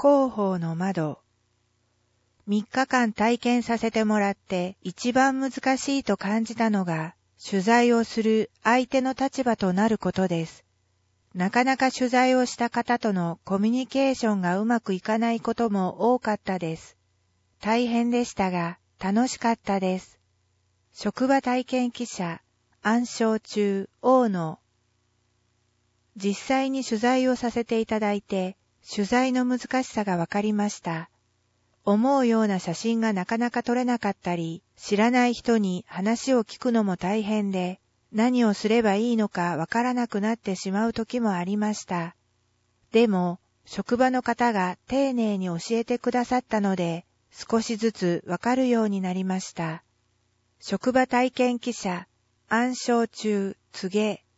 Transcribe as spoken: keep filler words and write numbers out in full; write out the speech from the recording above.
広報の窓。みっかかん体験させてもらって一番難しいと感じたのが、取材をする相手の立場となることです。なかなか取材をした方とのコミュニケーションがうまくいかないことも多かったです。大変でしたが、楽しかったです。職場体験記者、暗唱中、大野。実際に取材をさせていただいて、取材の難しさがわかりました。思うような写真がなかなか撮れなかったり、知らない人に話を聞くのも大変で、何をすればいいのかわからなくなってしまう時もありました。でも、職場の方が丁寧に教えてくださったので、少しずつわかるようになりました。職場体験記者、暗唱中、告げ。